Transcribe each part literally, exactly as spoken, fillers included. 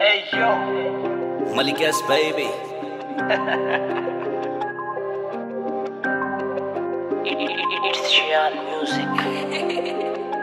Hey yo, Malik S baby. It's Shian music.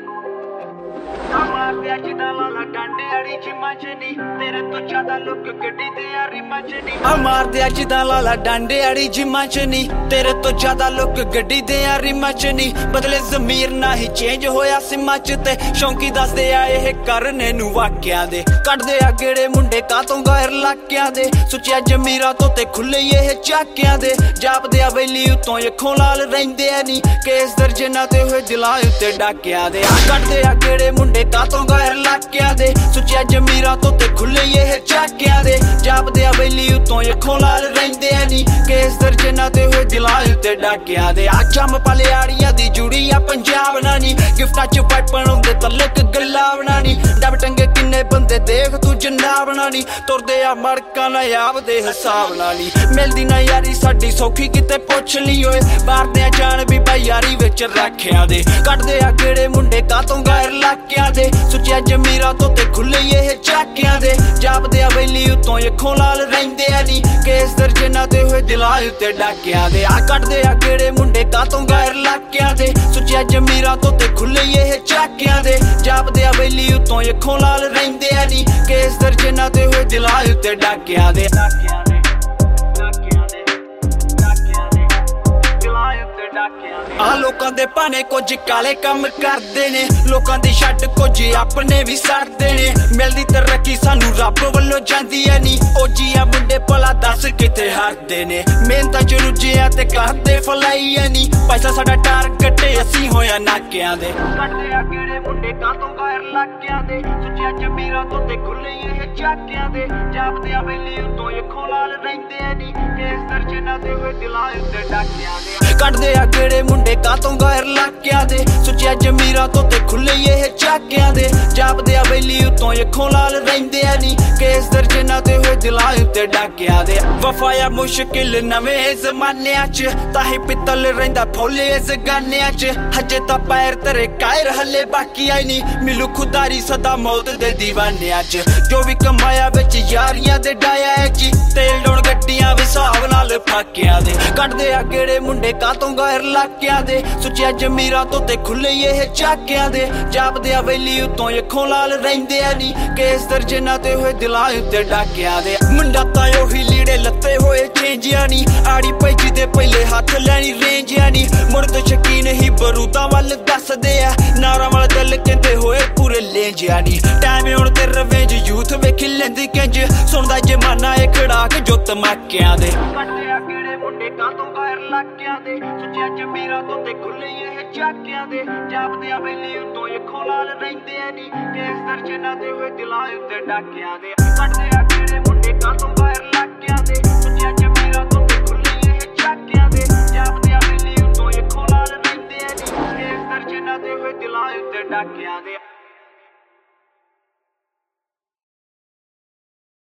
ਮਾਰਦੇ ਅੱਜ ਦਾ ਲਾਲਾ ਡਾਂਡੇ ਵਾਲੀ ਜਿਮਾਂ ਚ ਨੀ ਤੇਰੇ ਤੋਂ ਜ਼ਿਆਦਾ ਲੋਕ ਗੱਡੀ ਤੇ ਆ ਰਿਮਾਂ ਚ ਨੀ ਆ ਮਾਰਦੇ ਅੱਜ ਦਾ ਲਾਲਾ ਡਾਂਡੇ ਵਾਲੀ ਜਿਮਾਂ ਚ ਨੀ ਤੇਰੇ ਤੋਂ ਜ਼ਿਆਦਾ ਲੋਕ ਗੱਡੀ ਤੇ ਆ ਰਿਮਾਂ ਚ ਨੀ ਬਦਲੇ ਜ਼ਮੀਰ ਨਾ ਹੀ ਚੇਂਜ ਹੋਇਆ ਸਿਮਾਂ ਚ ਤੇ ਸ਼ੌਂਕੀ ਦੱਸਦੇ ਆ ਇਹ ਕਰਨੇ ਨੂੰ ਵਾਕਿਆਂ ਦੇ ਕੱਢਦੇ ਆ ਗੇੜੇ ਮੁੰਡੇ ਕਾਤੋਂ ਗੈਰ ਲਾਕਿਆਂ ਦੇ ਸੁੱਚਿਆ ਜ਼ਮੀਰਾਂ ਤੋਂ ਤੇ ਖੁੱਲੇ ਇਹ ਚਾਕਿਆਂ ਦੇ ਜਾਪਦੇ ਆ ਬੈਲੀ ਉਤੋਂ ਅੱਖੋਂ ਲਾਲ ਰਹਿੰਦੇ ਆ ਨੀ ਕੇਸ ਦਰਜ ਨਾ ਤੇ ਹੋਏ ਦਿਲਾਂ ਉੱਤੇ ਡਾਕਿਆਂ ਦੇ ਆ ਕੱਢਦੇ ਆ ਗੇੜੇ ਮੁੰਡੇ ਕਾਤੋਂ ਗੈਰ ਲਾਕਿਆਂ ਦੇ ਸੁੱਚਿਆ ਜ਼ਮੀਰਾਂ ਤੋਂ ਤੇ ਖੁੱਲੇ ਇਹ ਚਾਕਿਆਂ ਦੇ ਜਾਪਦੇ ਆ ਬੈਲੀ ਉਤੋਂ ਅੱਖੋਂ ਲਾਲ ਰਹਿੰਦੇ ਆ ਨੀ ਕੇਸ ਦਰਜ ਨਾ ਤੇ ਹੋਏ ਦਿਲਾਂ ਉੱਤੇ ਡਾਕਿਆਂ ਦੇ ਆ ਚੰਮ ਪਲਿਆੜੀਆਂ ਦੀ ਜੁੜੀ ਆ ਪੰਜਾਬ ਨਾ ਨੀ ਗਿਫਟਾਂ ਚ ਪਾਈਪਣ ਹੁੰਦੇ ਤਲਕ ਗੱਲਾਂ ਬਣਾ ਨੀ ਡੱਬ ਟੰਗੇ ਕਿੰਨੇ ਬੰਦੇ ਦੇਖ ਤੂੰ ਜਨਾਬ ਨਾ ਨੀ ਤੁਰਦੇ ਆ ਮੜਕਾਂ ਨਾ ਆਪ ਦੇ ਹਿਸਾਬ ਨਾਲ ਨੀ ਮਿਲਦੀ ਨਾ ਯਾਰੀ ਸਾਡੀ ਸੌਖੀ ਕਿਤੇ ਪੁੱਛ ਲਈ ਓਏ ਬਾਰਦੇ ਆ ਜਾਣ ਵੀ ਬਾਈ ਯਾਰੀ ਵਿੱਚ ਰੱਖਿਆਂ ਦੇ ਕੱਢਦੇ ਆ ਗੇੜੇ ਮੁੰਡੇ ਕਾਤੋਂ ਗੈਰ ਲਾਕਿਆਂ ਦੇ ਸੁੱਚਿਆ ਜ਼ਮੀਰਾਂ ਤੋਂ ਤੇ ਖੁੱਲੇ ਇਹ ਚਾਕਿਆਂ ਦੇ ਜਾਪਦੇ ਆ ਬੈਲੀ ਉਤੋਂ ਅੱਖੋਂ ਲਾਲ ਰਹਿੰਦੇ ਆ ਨੀ ਕੇਸ ਦਰਜ ਨਾ ਤੇ ਹੋਏ ਦਿਲਾਂ ਉੱਤੇ ਡਾਕਿਆਂ ਦੇ ਆ ਕੱਢਦੇ ਆ ਗੇੜੇ ਮੁੰਡੇ ਕਾਤੋਂ ਗੈਰ ਲਾਕਿਆਂ ਦੇ ਸੁੱਚਿਆ ਜ਼ਮੀਰਾਂ ਤੋਂ ਤੇ ਖੁੱਲੇ ਇਹ ਚਾਕਿਆਂ ਦੇ ਜਾਪਦੇ ਆ ਬੈਲੀ ਉਤੋਂ ਅੱਖੋਂ ਲਾਲ ਰਹਿੰਦੇ ਆ ਨੀ ਕੇਸ ਦਰਜ ਨਾ ਤੇ ਹੋਏ ਦਿਲਾਂ ਉੱਤੇ ਡਾਕਿਆਂ ਦੇ ਡਾਕਿਆਂ ਦੇ ਡਾਕਿਆਂ ਦੇ ਡਾਕਿਆਂ ਦੇ ਦਿਲਾਂ ਉੱਤੇ ਡਾਕਿਆਂ ਦੇ ਆ ਲੋਕਾਂ ਦੇ ਭਾਣੇ ਕੁਝ ਕਾਲੇ ਕੰਮ ਕਰਦੇ ਨੇ ਲੋਕਾਂ ਦੀ ਛੱਡ ਕੁਝ ਆਪਣੇ ਵੀ ਸੜਦੇ ਨੇ ਮਿਲਦੀ ਤਰੱਕੀ ਸਾਨੂੰ ਰੱਬ ਵੱਲੋਂ ਜਾਂਦੀ ਐ ਨੀ ਉਹ ਜੀਆ ਮੁੰਡੇ ਭਲਾ ਦੱਸ ਕਿਤੇ ਹਰਦੇ ਨੇ ਮਿਹਨਤਾਂ ਚ ਰੁੱਝਿਆ ਤੇ ਕਰਦੇ ਫਲਾਈ ਐ ਨੀ ਪੈਸਾ ਸਾਡਾ ਟਾਰਗੇਟ ਅਸੀਂ ਹੋਇਆ ਨਾਕਿਆਂ ਦੇ ਕੱਢਦੇ ਆ ਕਿਹੜੇ ਮੁੰਡੇ ਕਾਤੋਂ ਗੈਰ ਲਾਕਿਆਂ ਦੇ ਸੁੱਚਿਆ ਜ਼ਮੀਰਾਂ ਤੋਂ ਤੇ ਖੁੱਲੇ ਇਹ ਚਾਕਿਆਂ ਦੇ ਜਾਪਦੇ ਆ ਬੈਲੀ ਉਤੋਂ ਅੱਖੋਂ ਲਾਲ ਰਹਿੰਦੇ ਆ ਨੀ ਕੇਸ ਦਰਜ ਨਾ ਤੇ ਹੋਏ ਦਿਲਾਂ ਉੱਤੇ ਡਾਕਿਆਂ ਦੇ ਕੱਢਦੇ ਆ ਕਿਹੜੇ ਮੁੰਡੇ ਕਾਤੋਂ ਗੈਰ ਲਾਕਿਆਂ ਦੇ ਸੁੱਚਿਆ ਜ਼ਮੀਰਾਂ ਤੋਂ ਤੇ ਖੁੱਲੇ ਇਹ ਚਾਕਿਆਂ ਦੇ ਜਾਪਦੇ ਆ ਬੈਲੀ ਉਤੋਂ ਅੱਖੋਂ ਲਾਲ ਰਹਿੰਦੇ ਆ ਨੀ ਕੇਸ ਦਰਜ ਨਾ ਤੇ ਹੋਏ ਦਿਲਾਂ ਉੱਤੇ ਡਾਕਿਆਂ ਦੇ ਵਫਾਇਆ ਮੁਸ਼ਕਿਲ ਨਵੇਂ ਜ਼ਮਾਨਿਆਂ ਚ ਤਾਹੀ ਪਿੱਤਲ ਰਹਿੰਦਾ ਫੋਲੇ ਇਸ ਗਾਨਿਆਂ ਚ ਹਜੇ ਤਾਂ ਪੈਰ ਤੇਰੇ ਕਾਇਰ ਹੱਲੇ ਬਾਕੀ ਆਈ ਨੀ ਮਿਲੂ ਖੁਦਾਰੀ ਸਦਾ ਮੌਤ ਦੇ ਦੀਵਾਨਿਆਂ ਚ ਜੋ ਵੀ ਕਮਾਇਆ ਵਿੱਚ ਯਾਰੀਆਂ ਦੇ ਡਾਇਆ ਜੀ ਤੇਲ ਡੋਣ ਗੱਡੀਆਂ ਵੀ ਹਿਸਾਬ ਨਾਲ ਫਾਕਿਆਂ ਦੇ ਕੱਢਦੇ ਆ ਗੇੜੇ ਮੁੰਡੇ ਕਾਤੋਂ ਗੈਰ ਲਾਕਿਆਂ ਦੇ ਸੁੱਚਿਆ ਜ਼ਮੀਰਾਂ ਤੋਂ ਤੇ ਖੁੱਲੇ ਇਹ ਚਾਕਿਆਂ ਦੇ ਜਾਪਦੇ ਆ ਬੈਲੀ ਉਤੋਂ ਅੱਖੋਂ ਲਾਲ ਰਹਿੰਦੇ ਆ ਨੀ ਕੇਸ ਦਰਜ ਨਾ ਤੇ ਹੋਏ ਦਿਲਾਂ ਉੱਤੇ ਡਾਕਿਆਂ ਦੇ ਮੁੰਡਾ ਤਾਂ ਉਹੀ ਲੀੜੇ ਲੱਤੇ ਹੋਏ ਚੇਂਜਿਆ ਨੀ ਆੜੀ ਪਈ ਜਿਹਦੇ ਪਹਿਲੇ ਹੱਥ ਲੈਣੀ ਰੇਂਜਿਆ ਨੀ ਮੁੜ ਤੋਂ ਸ਼ੱਕੀ ਨਹੀਂ ਬਰੂਦਾਂ ਵੱਲ ਦੱਸਦੇ ਆ ਨਾਰਾਂ ਵਾਲਾ ਦਿਲ ਕਹਿੰਦੇ ਹੋਏ ਪੂਰੇ ਲੇਂਜਿਆ ਨੀ ਟਾਈਮ ਹੁਣ ਤੇ ਰਵੇਂਜ ਯੂਥ ਵੇਖੀ ਲੈਂਦੀ ਕਿੰਜ ਸੁਣਦਾ ਜਮਾਨਾ ਇਹ ਖੜਾ ਕੇ ਜੋ ਧਮਾਕਿਆਂ ਦੇ ਕੱਢਦੇ ਆ ਕਿਹੜੇ ਮੁੰਡੇ ਕਾਤੋਂ ਗੈਰ ਲਾਕਿਆਂ ਦੇ ਸੁੱਚਿਆ ਜ਼ਮੀਰਾਂ ਤੋਂ ਤੇ ਖੁੱਲੇ ਇਹ ਚਾਕਿਆਂ ਦੇ ਜਾਪਦੇ ਆ ਬੈਲੀ ਉਤੋਂ ਅੱਖੋਂ ਲਾਲ ਰਹਿੰਦੇ ਆ ਨੀ ਕੇਸ ਦਰਜ ਨਾ ਤੇ ਹੋਏ ਦਿਲਾਂ ਉੱਤੇ ਡਾਕਿਆਂ ਦੇ ਕੱਢਦੇ ਆ ਕਿਹੜੇ ਮੁੰਡੇ ਕਾਤੋਂ